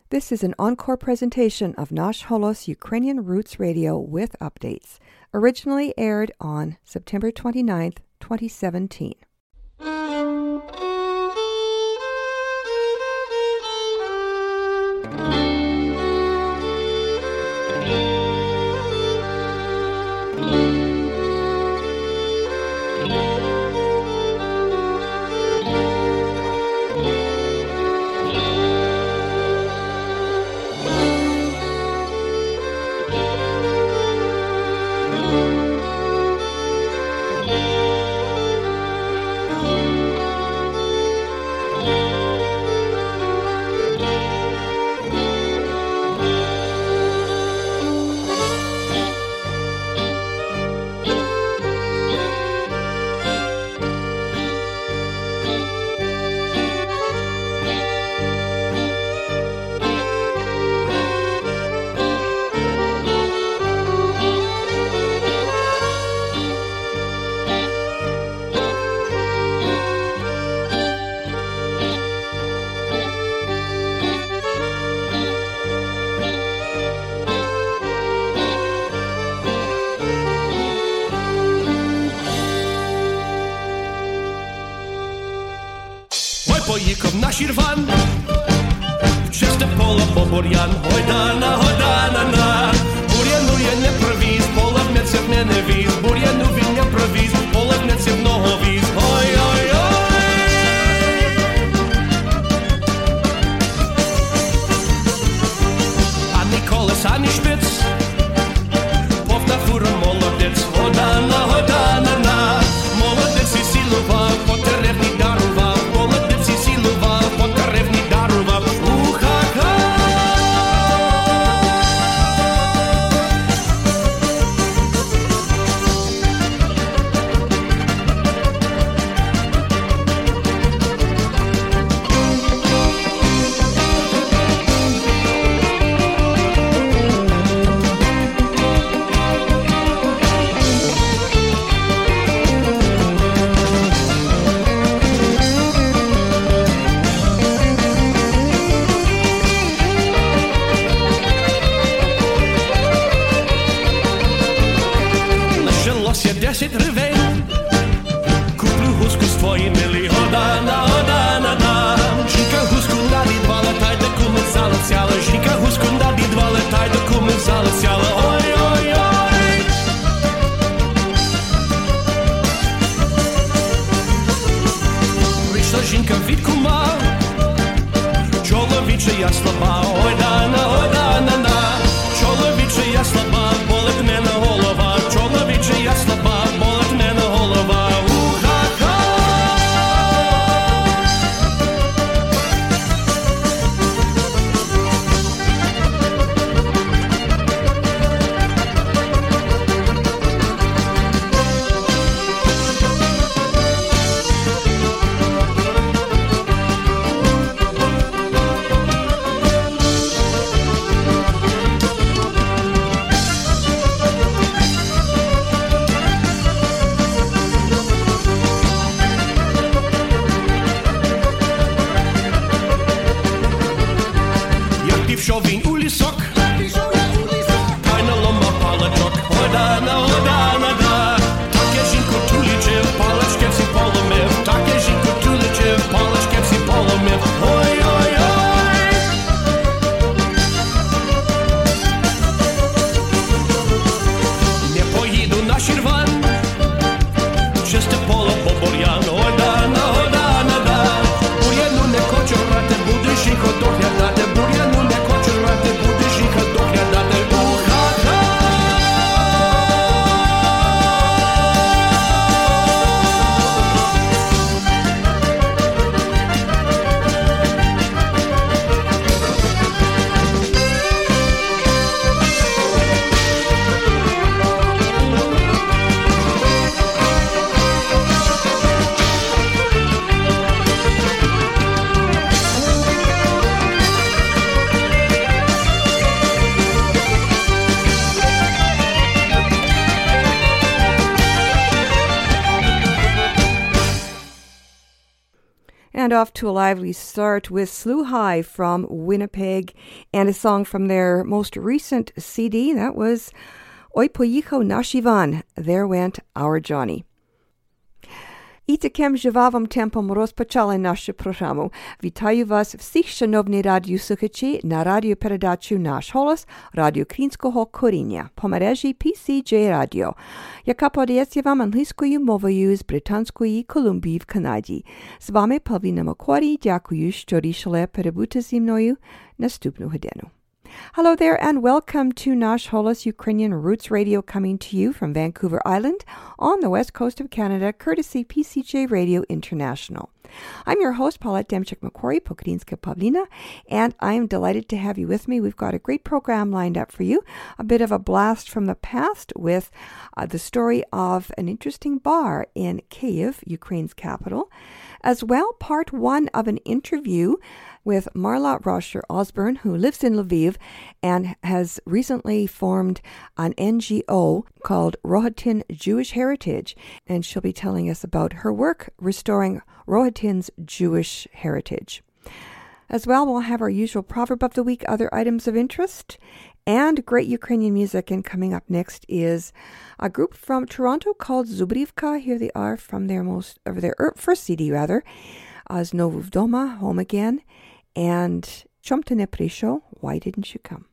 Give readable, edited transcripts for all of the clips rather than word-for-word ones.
This is an encore presentation of Nash Holos Ukrainian Roots Radio with updates, originally aired on September 29th, 2017. Поїхав на Шірван, в чисте поле по бур'ян. Гойдана, гойдана-на. Бур'яну я не провіз, поле в м'яців не віз. Бур'яну він не провіз, поле в м'яців много віз. Ой-ой-ой. Ані колес, ані шпиц, повна фура молодець. Гойдана, гойдана-на. Молодець і сілував, потеревні дарував. Я слаба, ой дана, ой дана, на. Чоловіче я слаба, болить мене голова. Чоловіче я слаба, болить мене голова. У-ха-ха. Пішов він у лісок, хай налома паличок. Ой дана, ой дана, да. Так я жінку тулічив, палички всі поломив. Так я жінку тулічив, палички всі поломив. Ой-ой-ой. Не поїду на Шірван, чисте поле по бур'ян. Ой дана, да. Бур'яну не хочу грати, буду жінку доглядати. Бур'яну не хочу грати, буду жінку and off to a lively start with Slew High from Winnipeg and a song from their most recent CD. That was Oj poїхав наш Іван. There went our Johnny. І таким жвавим темпом розпочали нашу програму. Вітаю вас всіх, шановні радіослухачі, на радіопередачу «Наш голос» Радіо Українського коріння по мережі PCJ Radio, яка подається вам англійською мовою з Британської Колумбії в Канаді. З вами Павліна Макварі. Дякую, що рішили перебути зі мною наступну годину. Hello there and welcome to Nash Holos Ukrainian Roots Radio, coming to you from Vancouver Island on the west coast of Canada, courtesy PCJ Radio International. I'm your host, Paulette Demchik-Macquarie, Pokrinska Pavlina, and I am delighted to have you with me. We've got a great program lined up for you, a bit of a blast from the past with the story of an interesting bar in Kyiv, Ukraine's capital, as well part one of an interview with Marla Rosher-Osborne, who lives in Lviv and has recently formed an NGO called Rohatyn Jewish Heritage, and she'll be telling us about her work restoring Rohatyn's Jewish heritage. As well, we'll have our usual proverb of the week, other items of interest, and great Ukrainian music. And coming up next is a group from Toronto called Zubrivka. Here they are from their first CD, Znovu Vdoma, Home Again, and Chom Ty ne Prийшов, Why Didn't You Come?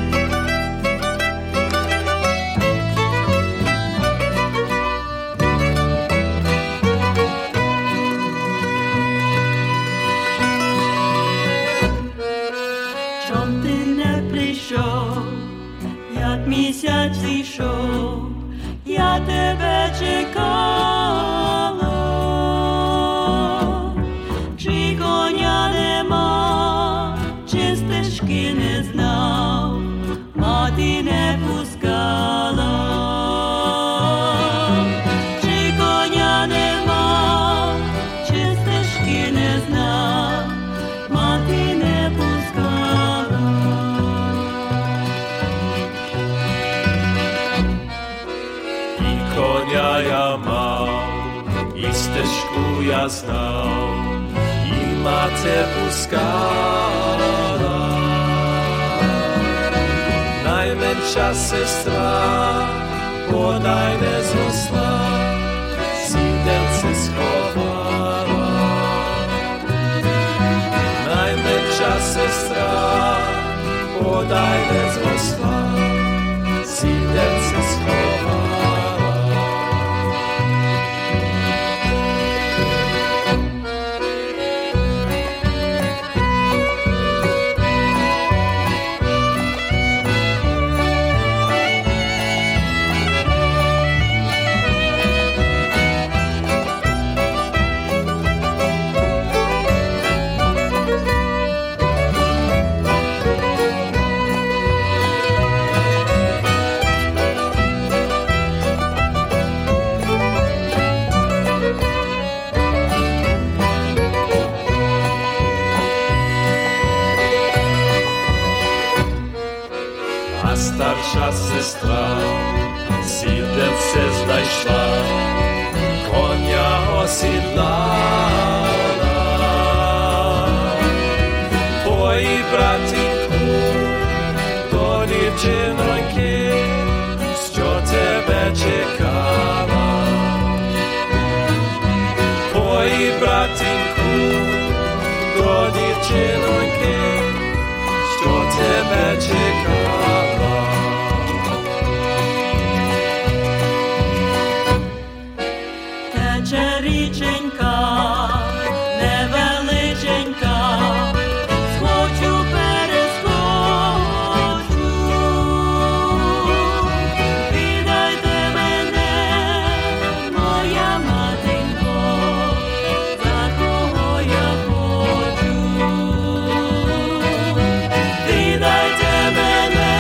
Чом ти не прийшов, як місяць зійшов, я тебе чекала, чи коня нема, чи стежки не знав, мати не пускала, чи коня нема, чи стежки не знав, мати не пускала. І коня я мав, і стежку я знав, і мати пускала. Найменша сестра, бодай не зросла, сідерце сховала. Найменша сестра, бодай не зросла, сідерце сховала. Старша сестра сідерце знайшла, коня осідлала. Твої братінку, до дівчиноньки, що тебе чекала. Твої братінку, до дівчиноньки, що тебе чекала. Тече річенька, невеличенька, схочу перескочу. Віддайте мене, моя матінко, за кого я хочу. Віддайте мене,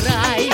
край.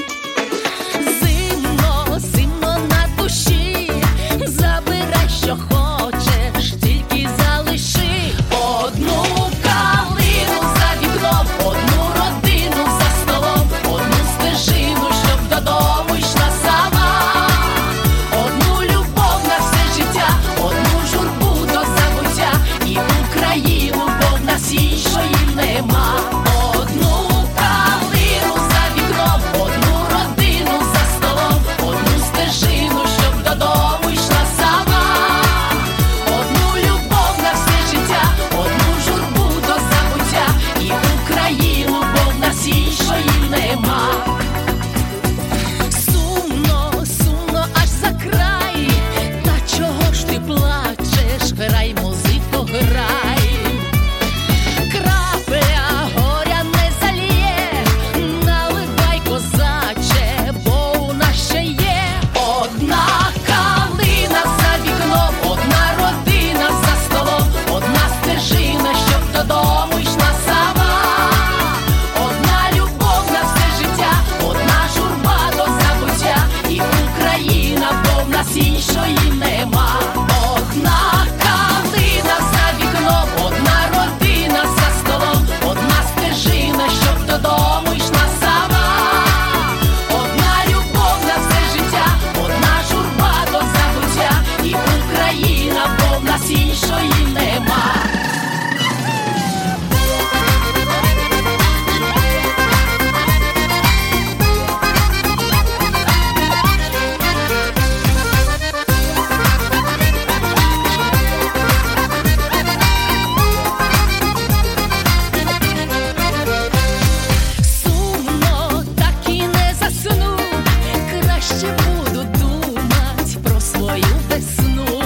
Зимно, зимно на душі, забирай, що хочеш, тільки залиши одну калину за вікном, одну родину за столом, одну стежину, щоб додому йшла сама, одну любов на все життя, одну журбу до забуття і Україну, бо в нас іншої нема. Одну калину за вікном, одну родину за столом, одну стежину, щоб додому йшла сама, одну любов на все життя, одну журбу до забуття і Україну, бо в нас іншої нема. Сумно, сумно аж за край, та чого ж ти плачеш? Грай, музико, грай. Крапля горя не залє, наливай, козаче, бо у нас ще є одна калина за вікном, одна родина за столом, одна стежина, щоб додому йшла сама, одна любов на все життя, одна журба до забуття і Україна, бо в нас іншої нема. Одна калина за вікном, одна родина за столом, одна стежина, щоб додому йшла сама, одна любов на все життя, одна журба до забуття і Україна, бо в нас іншої нема. Сумно, так і не засну, краще буду думать про свою весну.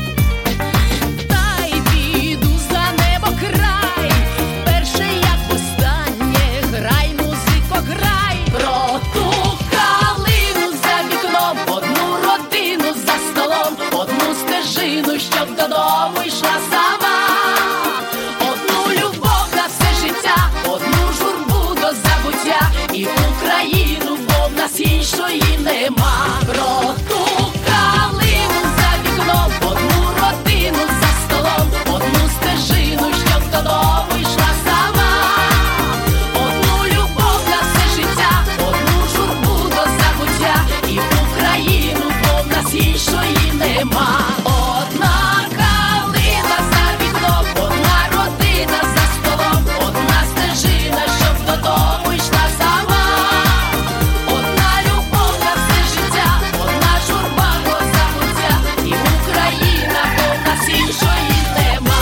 Та й піду за небо край, перше як останнє, грай, музико, грай. Про ту калину за вікном, одну родину за столом, одну стежину, щоб додому йшла сама, одну любов на все життя, одну журбу до забуття і Україну, бо в нас іншої нема. Про ту калину за вікном, одну родину за столом, одну стежину, щоб додому йшла сама, одну любов на все життя, одну журбу до забуття і Україну, бо в нас іншої нема. Одна калина за вікном, одна родина за столом, одна стежина, щоб додому йшла сама, одна любов на все життя, одна журба до забуття і Україна, бо в нас іншої нема.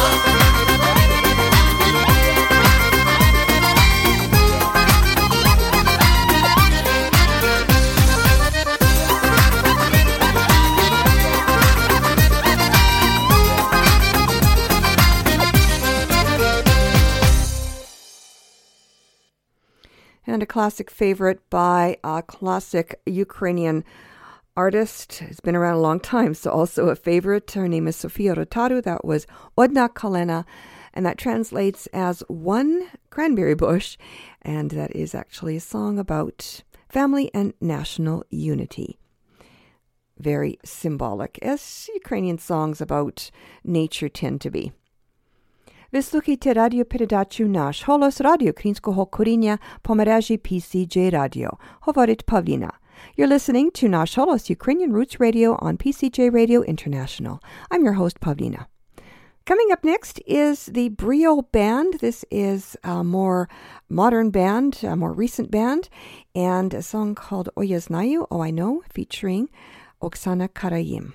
And a classic favorite by a classic Ukrainian artist. Has been around a long time, so also a favorite. Her name is Sofia Rotaru. That was Odna Kalena, and that translates as one cranberry bush, and that is actually a song about family and national unity. Very symbolic, as Ukrainian songs about nature tend to be. Ви слухаєте радіопередачу «Наш голос» радіо українського коріння по мережі PCJ Radio. Говорить Павліна. You're listening to «Наш голос» Ukrainian Roots Radio on PCJ Radio International. I'm your host, Pavlina. Coming up next is the Brio Band. This is a more modern band, a more recent band, and a song called «Ой, я знаю, Oh I Know», featuring Oksana Karaim.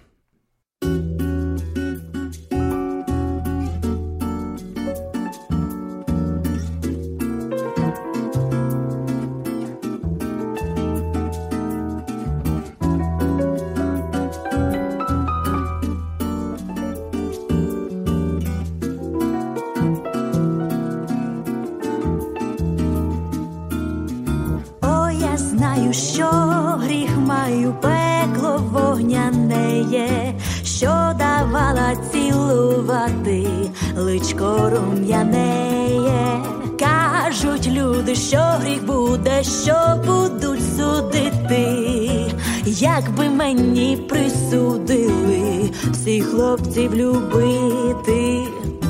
Що гріх маю, пекло вогняне, що давала цілувати личко рум'яне. Кажуть люди, що гріх буде, що будуть судити. Якби мені присудили всіх хлопців любити.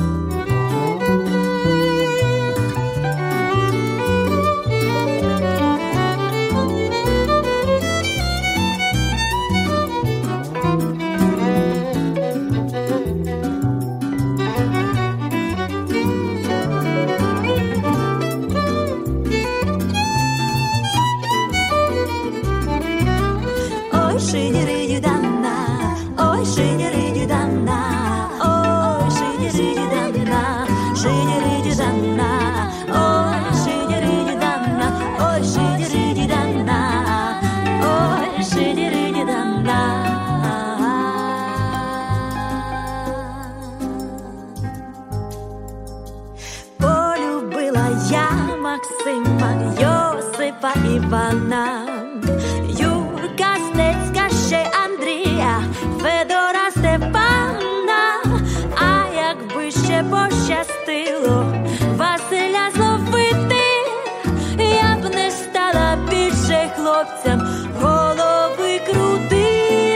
Полюбила я Максима, Йосипа, Івана, Юрка, Стецька, ще Андрія, Федора, Степана. А якби ще пощастило Василя зловити, я б не стала більше хлопцям голови крутити.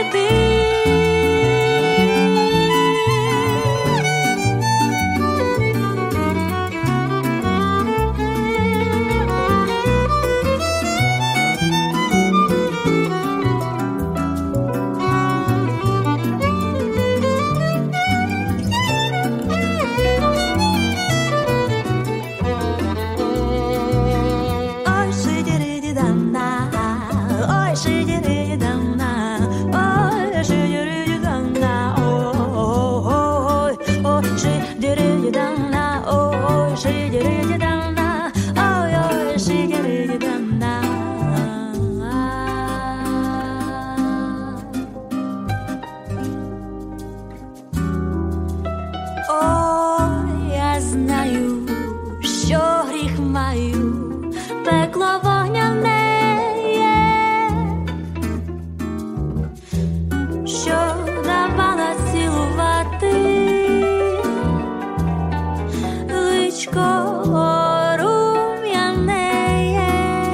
Пекло вогняне є, що давала цілувати личко рум'яне є.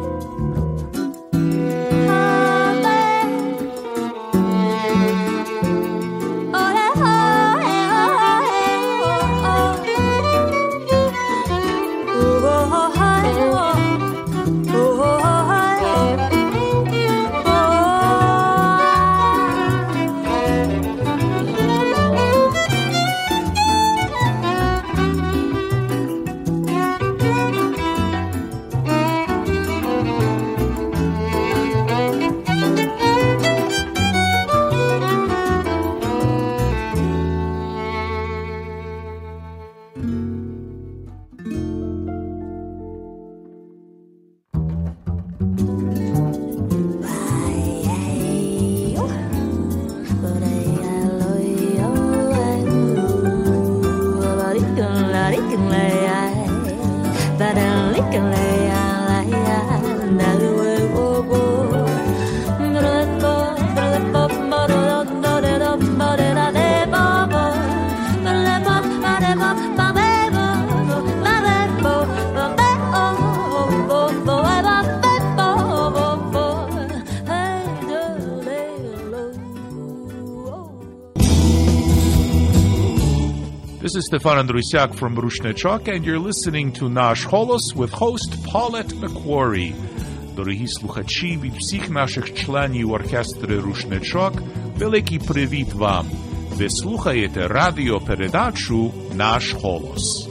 This is Stefan Andrusiak from Rushnechok, and you're listening to Nash Holos with host Paulette McQuarrie. Дорогі слухачі, від всіх наших членів оркестру Rushnechok великий привіт вам. Ви слухаєте радіопередачу Наш Голос.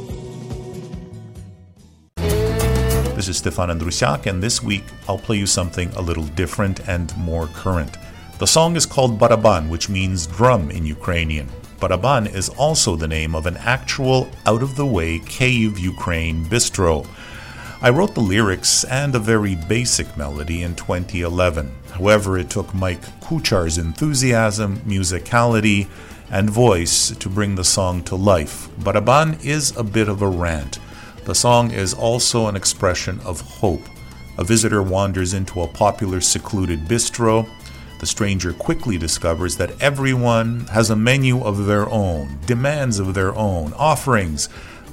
This is Stefan Andrusiak, and this week I'll play you something a little different and more current. The song is called Baraban, which means drum in Ukrainian. Baraban is also the name of an actual, out-of-the-way Kyiv, Ukraine bistro. I wrote the lyrics and a very basic melody in 2011. However, it took Mike Kuchar's enthusiasm, musicality, and voice to bring the song to life. Baraban is a bit of a rant. The song is also an expression of hope. A visitor wanders into a popular secluded bistro. The stranger quickly discovers that everyone has a menu of their own, demands of their own, offerings,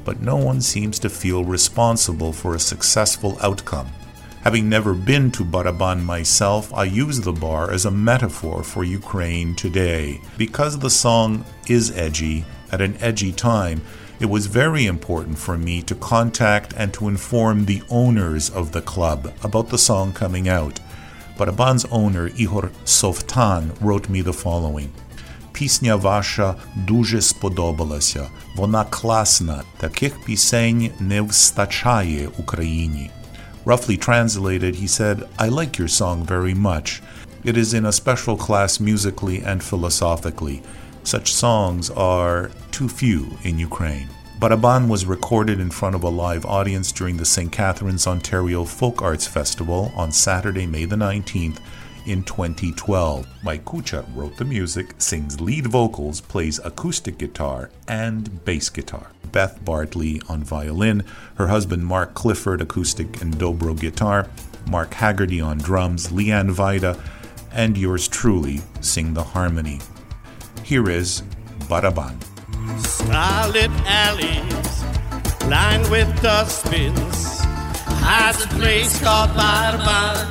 but no one seems to feel responsible for a successful outcome. Having never been to Baraban myself, I use the bar as a metaphor for Ukraine today. Because the song is edgy, at an edgy time, it was very important for me to contact and to inform the owners of the club about the song coming out. Baraban's owner, Ihor Softan, wrote me the following. Пісня ваша дуже сподобалася. Вона класна. Таких пісень не вистачає Україні. Roughly translated, he said, I like your song very much. It is in a special class musically and philosophically. Such songs are too few in Ukraine. Baraban was recorded in front of a live audience during the St. Catharines, Ontario Folk Arts Festival on Saturday, May the 19th in 2012. Mike Kucha wrote the music, sings lead vocals, plays acoustic guitar and bass guitar. Beth Bartley on violin, her husband Mark Clifford acoustic and dobro guitar, Mark Haggerty on drums, Leanne Vida, and yours truly sing the harmony. Here is Baraban. Starlit alleys lined with dustbins has a place called Baraban.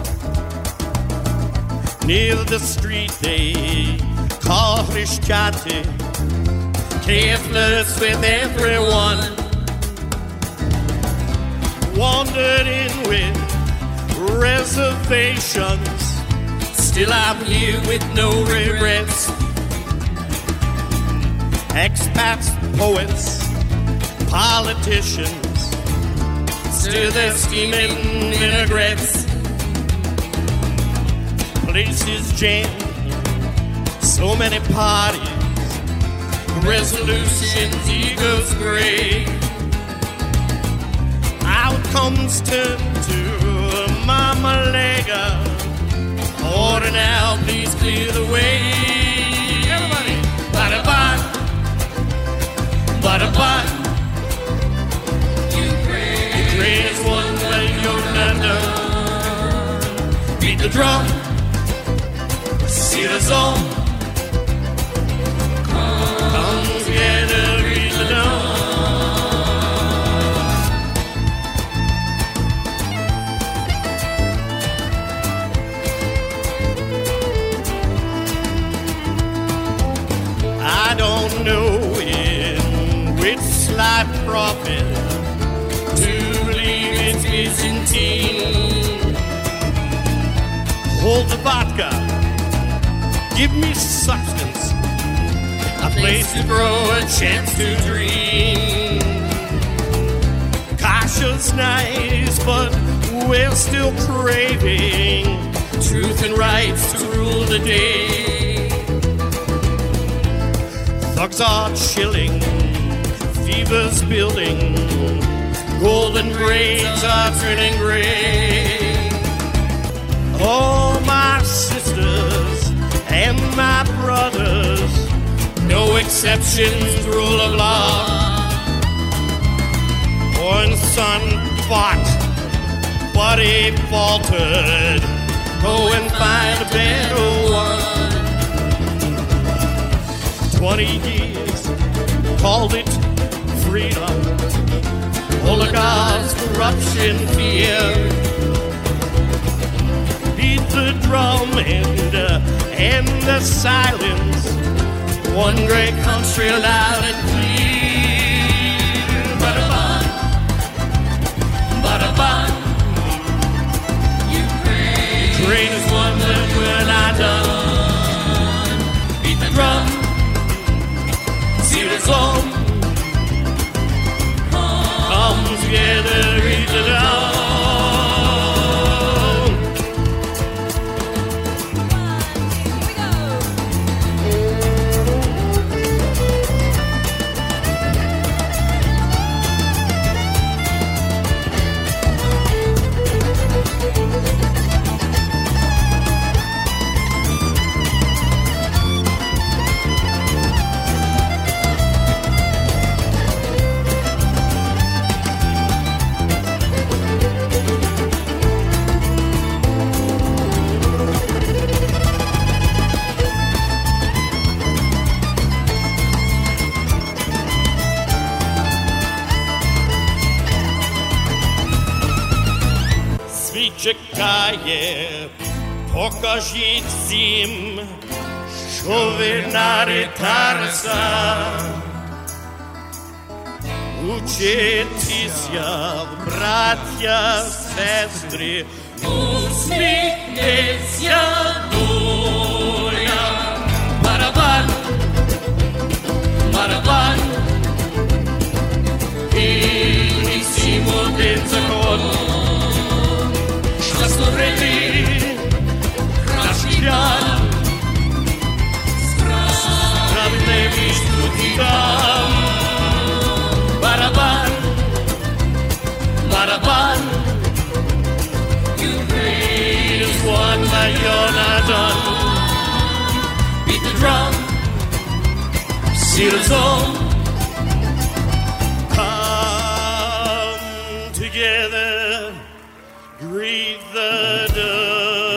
Near the street they call Hrischati, careless with everyone. Wandered in with reservations, still I'm here with no regrets. Expats, poets, politicians, still they're steaming vinaigrettes. Places jammed, so many parties, resolutions, egos gray. Outcomes turn to Mama Lega. Order now, please clear the way. Everybody, Baraban, Baraban. Ukraine is one way you're not done. Beat the drum, see the song. Come together, read the dawn. I don't know in which sly prophet to believe it's Byzantine. Hold the vodka, give me substance, a place to grow, a chance to dream. Kasha's nice, but we're still craving truth and rights to rule the day. Thugs are chilling, fever's building, golden braids are turning gray. Oh, my sisters and my brothers, no exceptions, rule of law. One son fought, but he faltered. Go and find a better one. 20 years, called it freedom. Oligarchs, corruption, fear. Beat the drum and the silence. One great country loud and clear. Baraban, Baraban. Ukraine is one that we're not done. Beat the drum, see the song. Come together, read the dawn. покажіть всім, що ви на ритарса. Учитися, браття, сестри, усміхнеться доля. Барабан, барабан, і всім один закон. Що створити кращий план, справедливість тут і там. Барабан, барабан, Ukraine is won, but you're not done. Beat the drum, see the song. Come together, greet the dawn.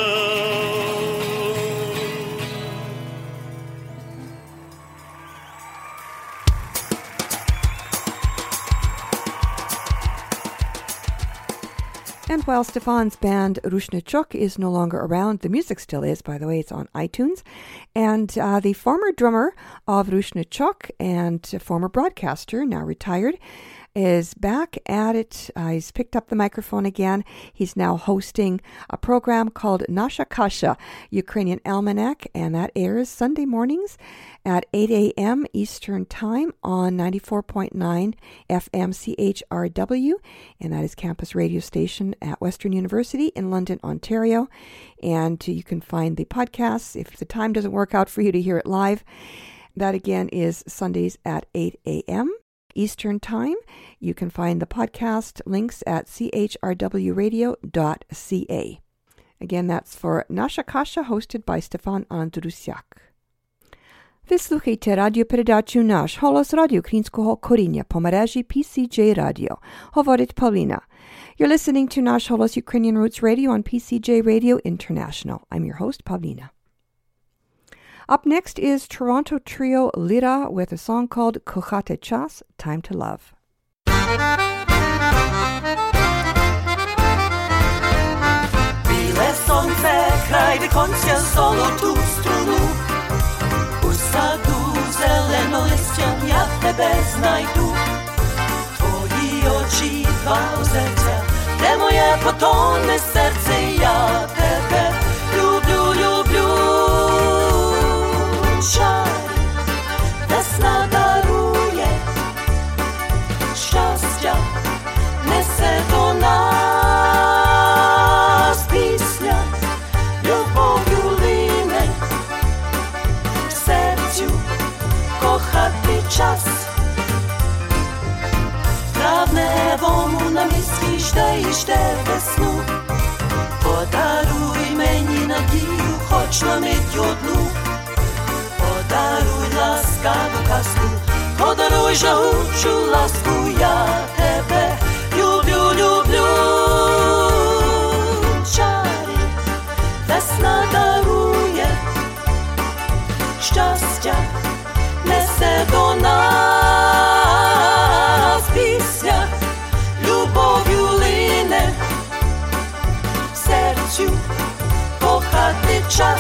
And while Stefan's band Rushnachok is no longer around, the music still is, by the way, it's on iTunes. And the former drummer of Rushnachok and former broadcaster, now retired, is back at it. He's picked up the microphone again. He's now hosting a program called Nasha Kasha, Ukrainian Almanac, and that airs Sunday mornings at 8 a.m. Eastern Time on 94.9 FM CHRW, and that is campus radio station at Western University in London, Ontario. And you can find the podcasts if the time doesn't work out for you to hear it live. That again is Sundays at 8 a.m. Eastern Time. You can find the podcast links at chrwradio.ca. Again, that's for Nasha Kasha, hosted by Stefan Andrusiak. Ви слухаєте радіопередачу «Наш голос» радіо українського коріння по мережі PCJ Radio. Говорить Павліна. You're listening to «Наш голос» Ukrainian Roots Radio on PCJ Radio International. I'm your host, Pavlina. Up next is Toronto trio Lira with a song called Kochate Chas, Time to Love. Біле сонце край віконця золоту струну. У саду зеленолистям я тебе знайду. Твої очі, два озерця, де моє потонне серце, я тебе люблю, люблю. Чай, весна дарує, щастя несе до нас пісня, любов'ю лине, в серцю кохати час. Травневому на місці жде і жде весну. Подаруй мені надію, хоч на мить одну. Подаруй ласкаву казку, подаруй жагучу ласку, я тебе люблю, люблю. Чари весна дарує, щастя несе до нас пісня, любов'ю лине, в серцю кохати час.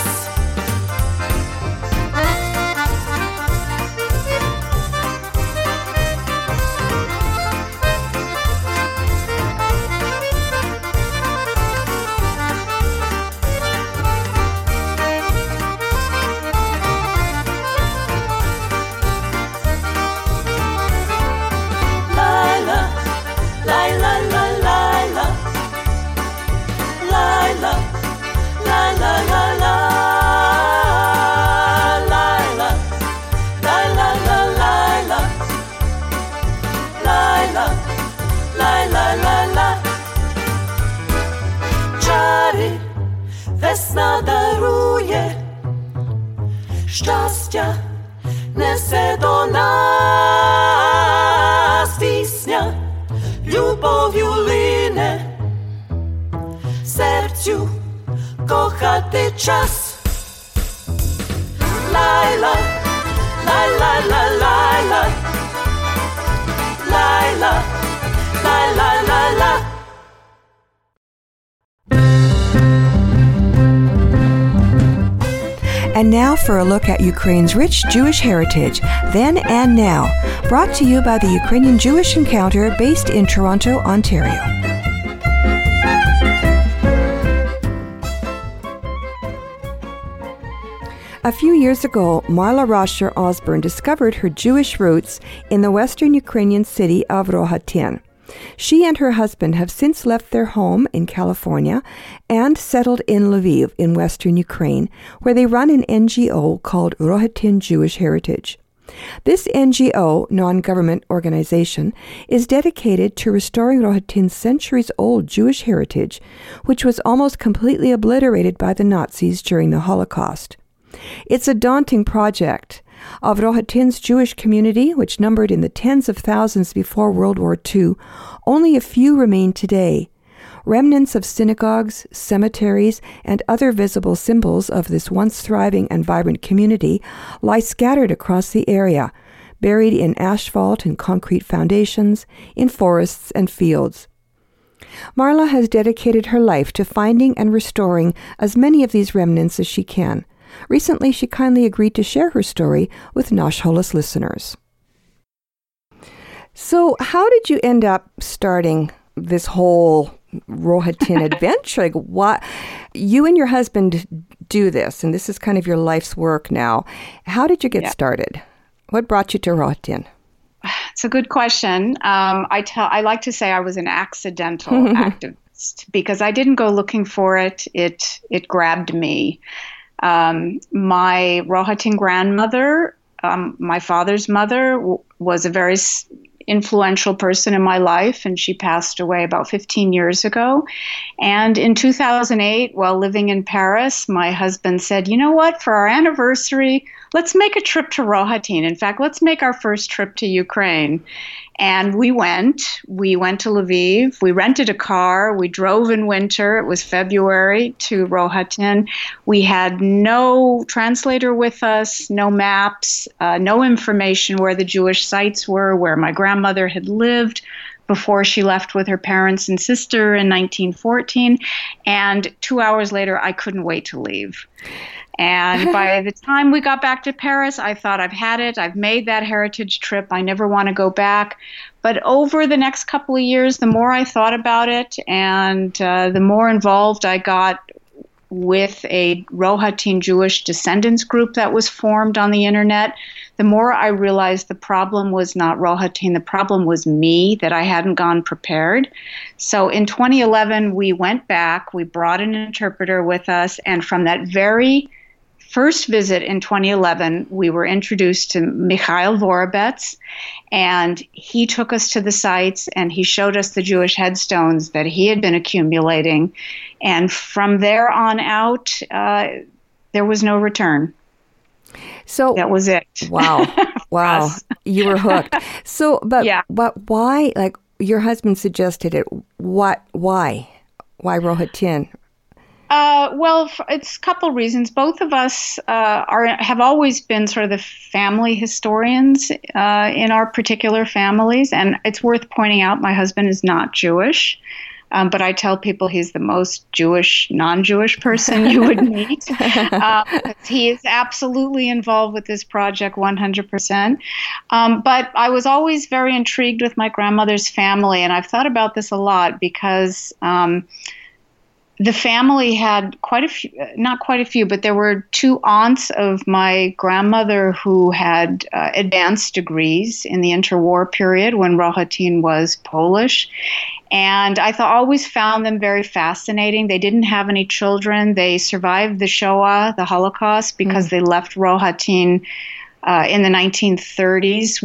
Весна дарує, щастя несе до нас пісня, любов'ю лине, серцю кохати час. Лайла, лайла, лайла, лайла, лайла, лайла. And now for a look at Ukraine's rich Jewish heritage, then and now, brought to you by the Ukrainian Jewish Encounter based in Toronto, Ontario. A few years ago, Marla Rosher Osborne discovered her Jewish roots in the western Ukrainian city of Rohatyn. She and her husband have since left their home in California and settled in Lviv in western Ukraine, where they run an NGO called Rohatyn Jewish Heritage. This NGO, non-government organization, is dedicated to restoring Rohatyn's centuries-old Jewish heritage, which was almost completely obliterated by the Nazis during the Holocaust. It's a daunting project. Of Rohatyn's Jewish community, which numbered in the tens of thousands before World War II, only a few remain today. Remnants of synagogues, cemeteries, and other visible symbols of this once thriving and vibrant community lie scattered across the area, buried in asphalt and concrete foundations, in forests and fields. Marla has dedicated her life to finding and restoring as many of these remnants as she can. Recently, she kindly agreed to share her story with Nosh Holos listeners. So, how did you end up starting this whole Rohatyn adventure? Like, what you and your husband do this, and this is kind of your life's work now. How did you get started? What brought you to Rohatyn? It's a good question. I like to say I was an accidental activist because I didn't go looking for it. It grabbed me. My Rohatyn grandmother, my father's mother, was a very influential person in my life, and she passed away about 15 years ago. And in 2008, while living in Paris, my husband said, you know what, for our anniversary, let's make a trip to Rohatyn. In fact, let's make our first trip to Ukraine. And we went to Lviv, we rented a car, we drove in winter, it was February, to Rohatyn. We had no translator with us, no maps, no information where the Jewish sites were, where my grandmother had lived before she left with her parents and sister in 1914. And 2 hours later, I couldn't wait to leave. And by the time we got back to Paris, I thought, I've had it. I've made that heritage trip. I never want to go back. But over the next couple of years, the more I thought about it and the more involved I got with a Rohatyn Jewish descendants group that was formed on the internet, the more I realized the problem was not Rohatyn. The problem was me, that I hadn't gone prepared. So in 2011, we went back. We brought an interpreter with us. And from that very first visit in 2011, we were introduced to Mikhail Vorobets, and he took us to the sites and he showed us the Jewish headstones that he had been accumulating. And from there on out, there was no return. So that was it. Wow. Wow. You were hooked. So, but why, like your husband suggested it, why Rohatyn? Well, it's a couple reasons. Both of us have always been sort of the family historians in our particular families. And it's worth pointing out, my husband is not Jewish. But I tell people he's the most Jewish, non-Jewish person you would meet. He is absolutely involved with this project 100%. But I was always very intrigued with my grandmother's family. And I've thought about this a lot because the family had quite a few, not quite a few, but there were two aunts of my grandmother who had advanced degrees in the interwar period when Rohatyn was Polish. And I always found them very fascinating. They didn't have any children. They survived the Shoah, the Holocaust, because they left Rohatyn in the 1930s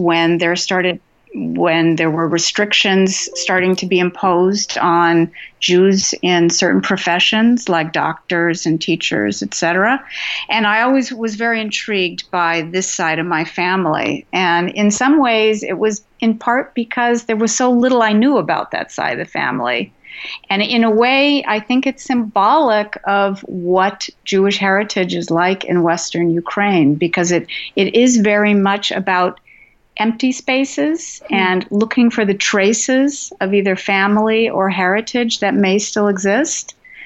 when there were restrictions starting to be imposed on Jews in certain professions like doctors and teachers, etc. And I always was very intrigued by this side of my family. And in some ways, it was in part because there was so little I knew about that side of the family. And in a way, I think it's symbolic of what Jewish heritage is like in Western Ukraine, because it is very much about empty spaces and looking for the traces of either family or heritage that may still exist.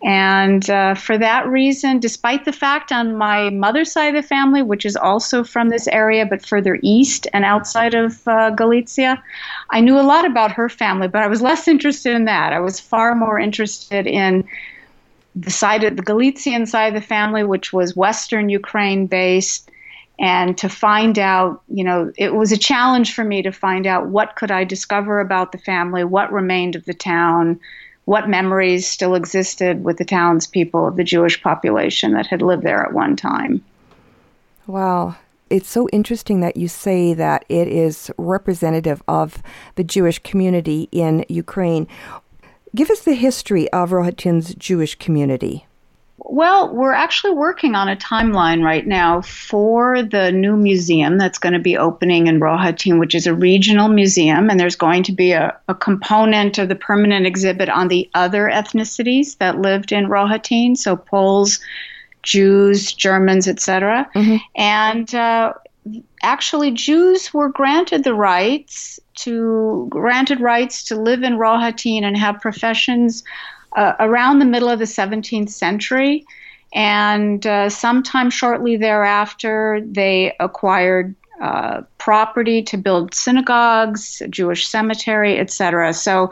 And for that reason, despite the fact on my mother's side of the family, which is also from this area but further east and outside of Galicia, I knew a lot about her family, but I was less interested in that. I was far more interested in the Galician side of the family, which was Western Ukraine based. And to find out, it was a challenge for me to find out what could I discover about the family, what remained of the town, what memories still existed with the townspeople of the Jewish population that had lived there at one time. Wow. It's so interesting that you say that it is representative of the Jewish community in Ukraine. Give us the history of Rohatyn's Jewish community. Well, we're actually working on a timeline right now for the new museum that's going to be opening in Rohatyn, which is a regional museum, and there's going to be a component of the permanent exhibit on the other ethnicities that lived in Rohatyn, so Poles, Jews, Germans, etc. Mm-hmm. And actually, Jews were granted rights to live in Rohatyn and have professions around the middle of the 17th century, and sometime shortly thereafter, they acquired property to build synagogues, a Jewish cemetery, etc. So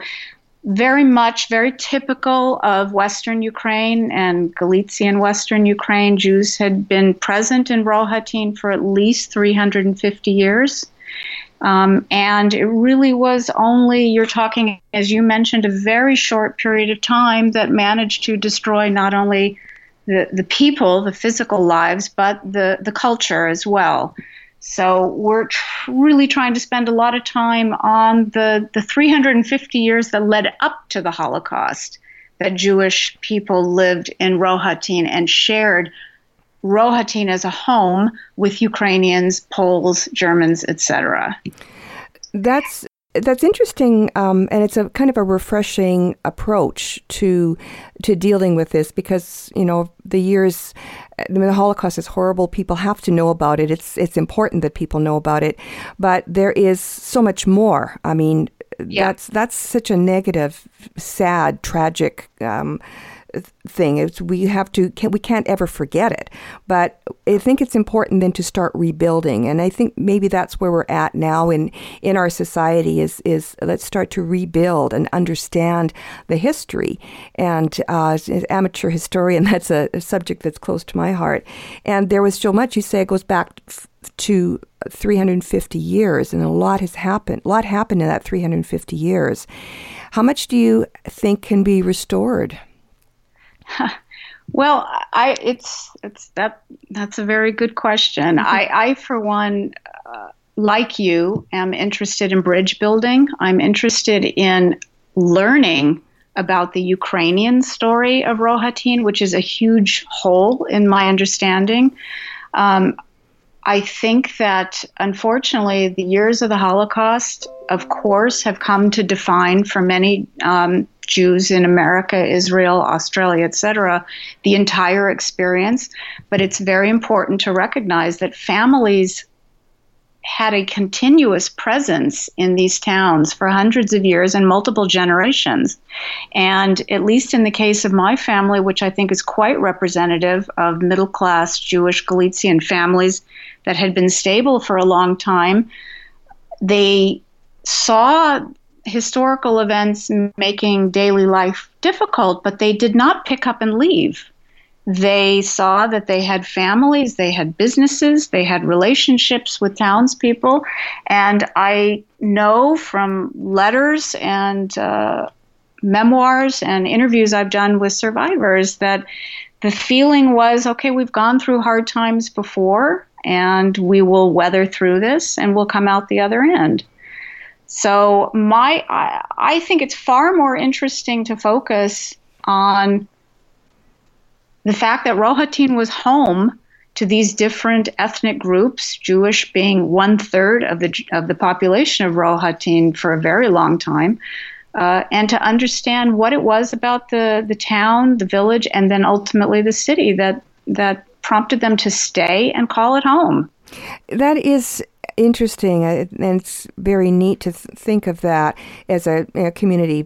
very typical of Western Ukraine and Galician Western Ukraine. Jews had been present in Rohatyn for at least 350 years. And it really was only, you're talking, as you mentioned, a very short period of time that managed to destroy not only the people, the physical lives, but the culture as well. So we're really trying to spend a lot of time on the 350 years that led up to the Holocaust, that Jewish people lived in Rohatyn and shared Rohatyn as a home with Ukrainians, Poles, Germans, etc. That's interesting, and it's a kind of a refreshing approach to dealing with this, because the Holocaust is horrible. People have to know about it. It's important that people know about it, but there is so much more. I mean, that's such a negative, sad, tragic thing. We can't ever forget it. But I think it's important then to start rebuilding, and I think maybe that's where we're at now in our society. Is let's start to rebuild and understand the history. And as an amateur historian, that's a subject that's close to my heart. And there was so much. You say it goes back to 350 years, and a lot has happened. A lot happened in that 350 years. How much do you think can be restored? Well, that's a very good question. Mm-hmm. I for one, like you, am interested in bridge building. I'm interested in learning about the Ukrainian story of Rohatyn, which is a huge hole in my understanding. I think that, unfortunately, the years of the Holocaust, of course, have come to define for many Jews in America, Israel, Australia, etc., the entire experience. But it's very important to recognize that families had a continuous presence in these towns for hundreds of years and multiple generations. And at least in the case of my family, which I think is quite representative of middle-class Jewish Galician families that had been stable for a long time, they saw historical events making daily life difficult, but they did not pick up and leave. They saw that they had families, they had businesses, they had relationships with townspeople. And I know from letters and memoirs and interviews I've done with survivors that the feeling was, okay, we've gone through hard times before, and we will weather through this, and we'll come out the other end. So I think it's far more interesting to focus on the fact that Rohatyn was home to these different ethnic groups, Jewish being 1/3 of the population of Rohatyn for a very long time, and to understand what it was about the town, the village, and then ultimately the city that prompted them to stay and call it home. That is interesting, and it's very neat to think of that as a community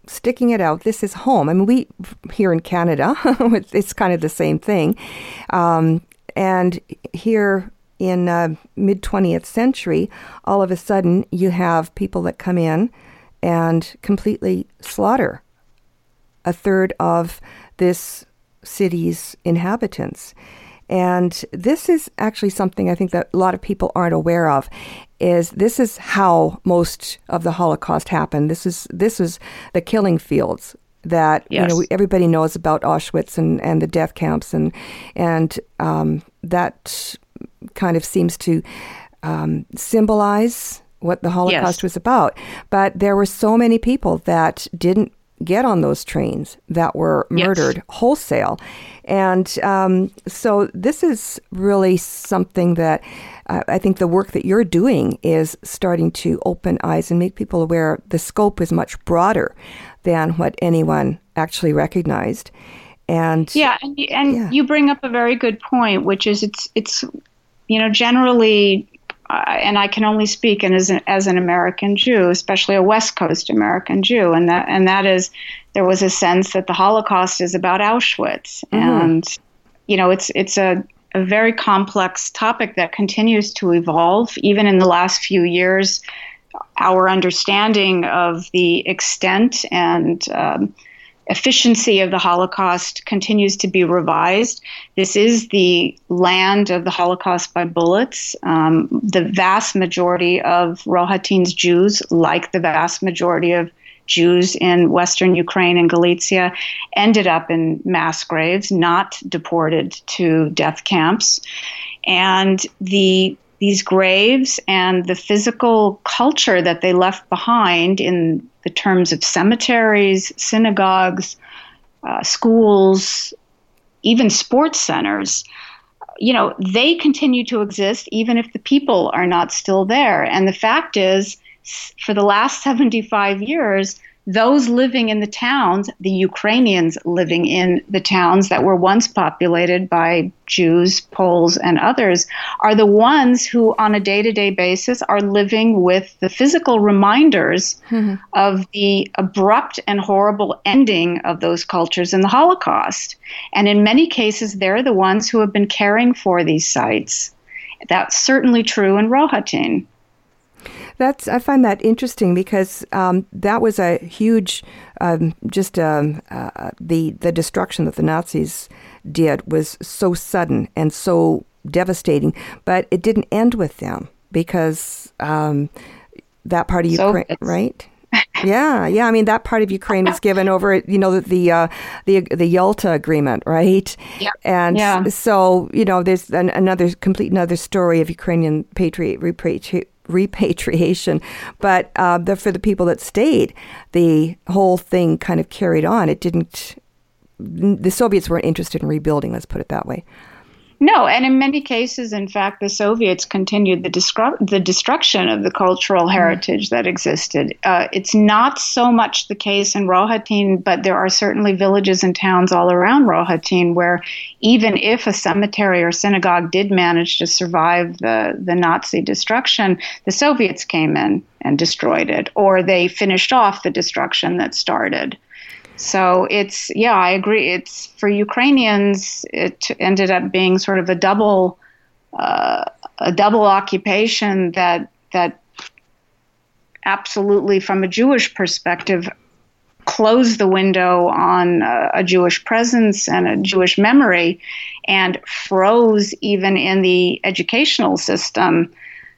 sticking it out. This is home. I mean, we here in Canada, it's kind of the same thing. And here in mid-20th century, all of a sudden you have people that come in and completely slaughter a third of this city's inhabitants. And this is actually something I think that a lot of people aren't aware of. This is how most of the Holocaust happened. This is the killing fields that everybody knows about Auschwitz and the death camps and that kind of seems to symbolize what the Holocaust was about. But there were so many people that didn't get on those trains that were murdered wholesale. And so this is really something that I think the work that you're doing is starting to open eyes and make people aware the scope is much broader than what anyone actually recognized. And you bring up a very good point, which is it's generally, and I can only speak as an American Jew, especially a West Coast American Jew, and that is there was a sense that the Holocaust is about Auschwitz, and it's a very complex topic that continues to evolve. Even in the last few years, our understanding of the extent and efficiency of the Holocaust continues to be revised. This is the land of the Holocaust by bullets. The vast majority of Rohatin's Jews, like the vast majority of Jews in Western Ukraine and Galicia, ended up in mass graves, not deported to death camps. And these graves and the physical culture that they left behind in the terms of cemeteries, synagogues, schools, even sports centers, they continue to exist even if the people are not still there. And the fact is, for the last 75 years, those living in the towns, the Ukrainians living in the towns that were once populated by Jews, Poles, and others, are the ones who on a day-to-day basis are living with the physical reminders of the abrupt and horrible ending of those cultures in the Holocaust. And in many cases, they're the ones who have been caring for these sites. That's certainly true in Rohatin. I find that interesting because that was a huge, the destruction that the Nazis did was so sudden and so devastating, but it didn't end with them because that part of Ukraine, right? Yeah. I mean, that part of Ukraine was given over, the Yalta Agreement, right? Yeah. And so, there's another story of Ukrainian repatriation, but for the people that stayed, the whole thing kind of carried on. The Soviets weren't interested in rebuilding, let's put it that way. No, and in many cases, in fact, the Soviets continued the destruction of the cultural heritage that existed. It's not so much the case in Rohatin, but there are certainly villages and towns all around Rohatin where even if a cemetery or synagogue did manage to survive the Nazi destruction, the Soviets came in and destroyed it, or they finished off the destruction that started. So I agree. It's for Ukrainians, it ended up being sort of a double occupation that absolutely, from a Jewish perspective, closed the window on a Jewish presence and a Jewish memory, and froze even in the educational system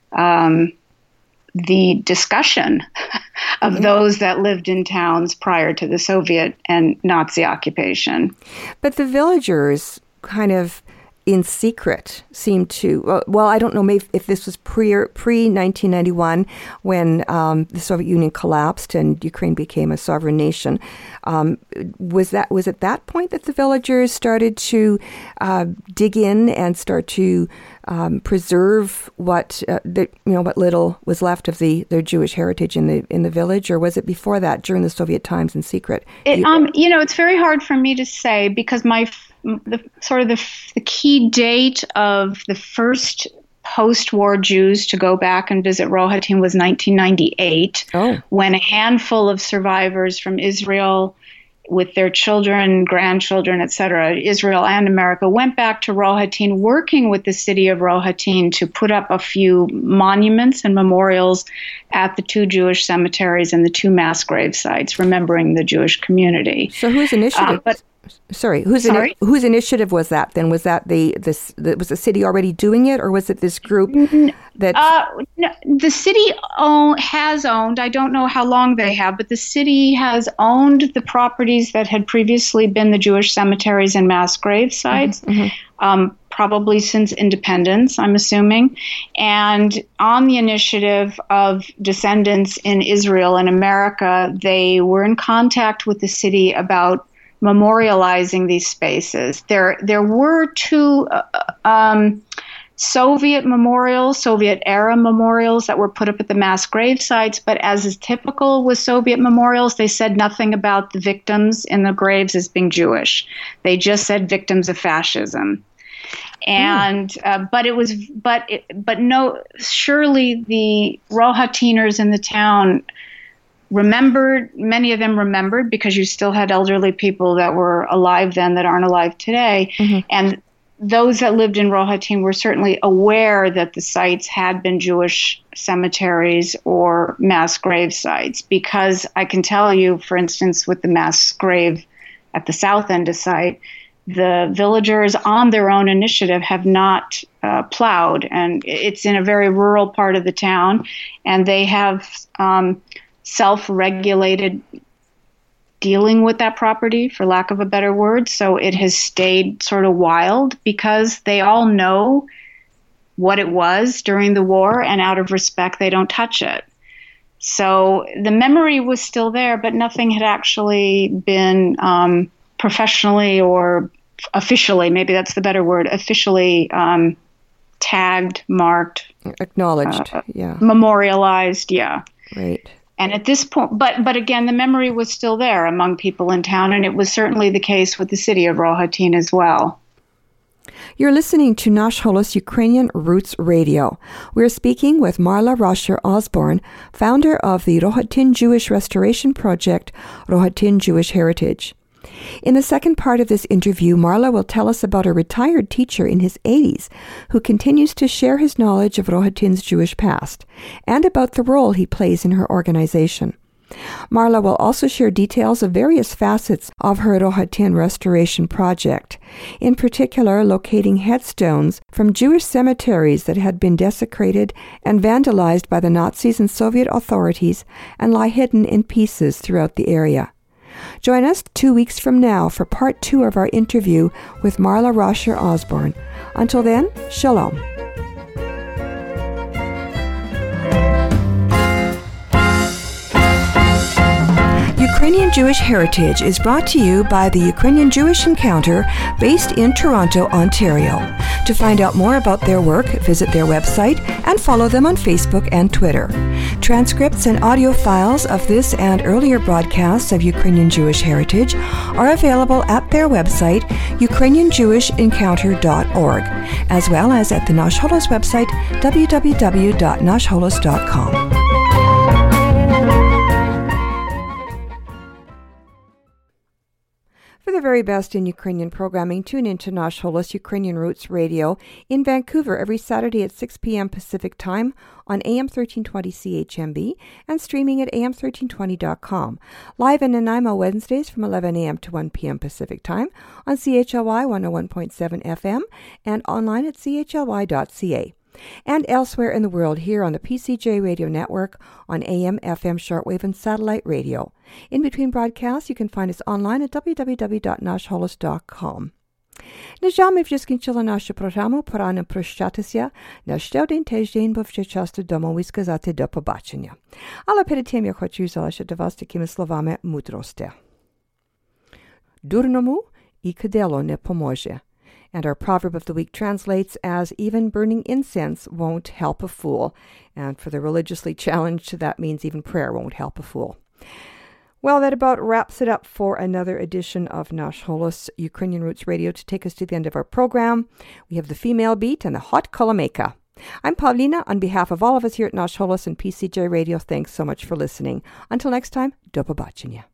the discussion of those that lived in towns prior to the Soviet and Nazi occupation. But the villagers kind of in secret seemed to, well, I don't know maybe if this was pre-1991 when the Soviet Union collapsed and Ukraine became a sovereign nation. Was it that point that the villagers started to dig in and start to preserve what what little was left of their Jewish heritage in the village, or was it before that during the Soviet times in secret? It's very hard for me to say because the key date of the first post-war Jews to go back and visit Rohatyn was 1998, when a handful of survivors from Israel with their children, grandchildren, etc., Israel and America, went back to Rohatyn, working with the city of Rohatyn to put up a few monuments and memorials at the 2 Jewish cemeteries and the 2 mass grave sites, remembering the Jewish community. So whose initiative? Whose initiative was that then? Was that was the city already doing it, or was it this group that? No, the city has owned, I don't know how long they have, but the city has owned the properties that had previously been the Jewish cemeteries and mass grave sites, probably since independence, I'm assuming. And on the initiative of descendants in Israel and America, they were in contact with the city about memorializing these spaces. There were 2 Soviet memorials, Soviet-era memorials that were put up at the mass grave sites, but as is typical with Soviet memorials, they said nothing about the victims in the graves as being Jewish. They just said victims of fascism. And surely the Rohatyners in the town many of them remembered, because you still had elderly people that were alive then that aren't alive today. And those that lived in Rohatyn were certainly aware that the sites had been Jewish cemeteries or mass grave sites, because I can tell you, for instance, with the mass grave at the south end of site, the villagers on their own initiative have not plowed, and it's in a very rural part of the town, and they have self-regulated dealing with that property, for lack of a better word. So it has stayed sort of wild because they all know what it was during the war, and out of respect, they don't touch it. So the memory was still there, but nothing had actually been professionally or officially, maybe that's the better word, officially tagged, marked, acknowledged, memorialized, Right. And at this point, but again, the memory was still there among people in town, and it was certainly the case with the city of Rohatyn as well. You're listening to Nash Holos Ukrainian Roots Radio. We're speaking with Marla Rosher Osborne, founder of the Rohatyn Jewish Restoration Project, Rohatyn Jewish Heritage. In the second part of this interview, Marla will tell us about a retired teacher in his 80s who continues to share his knowledge of Rohatyn's Jewish past and about the role he plays in her organization. Marla will also share details of various facets of her Rohatyn Restoration Project, in particular locating headstones from Jewish cemeteries that had been desecrated and vandalized by the Nazis and Soviet authorities and lie hidden in pieces throughout the area. Join us 2 weeks from now for part 2 of our interview with Marla Rosher Osborne. Until then, Shalom. Ukrainian Jewish Heritage is brought to you by the Ukrainian Jewish Encounter based in Toronto, Ontario. To find out more about their work, visit their website and follow them on Facebook and Twitter. Transcripts and audio files of this and earlier broadcasts of Ukrainian Jewish Heritage are available at their website, ukrainianjewishencounter.org, as well as at the Nash Holos website, www.nashholos.com. For the very best in Ukrainian programming, tune in to Nash Holos Ukrainian Roots Radio in Vancouver every Saturday at 6 p.m. Pacific Time on AM 1320 CHMB and streaming at am1320.com. Live in Nanaimo Wednesdays from 11 a.m. to 1 p.m. Pacific Time on CHLY 101.7 FM and online at chly.ca. And elsewhere in the world here on the PCJ Radio Network on AM, FM, shortwave, and satellite radio. In between broadcasts, you can find us online at www.nashholos.com. Нажами вже скінчила нашу програму, пора нам прощатися на ще один тиждень, бо вже часто дома і сказати до побачення. Але перед тим я хочу залишити вас такими словами мудрості. Дурному і кадело не поможе. And our proverb of the week translates as, even burning incense won't help a fool. And for the religiously challenged, that means even prayer won't help a fool. Well, that about wraps it up for another edition of Nash Holos Ukrainian Roots Radio. To take us to the end of our program, we have the Female Beat and the Hot Kolomeka. I'm Paulina. On behalf of all of us here at Nash Holos and PCJ Radio, thanks so much for listening. Until next time, do pobачення.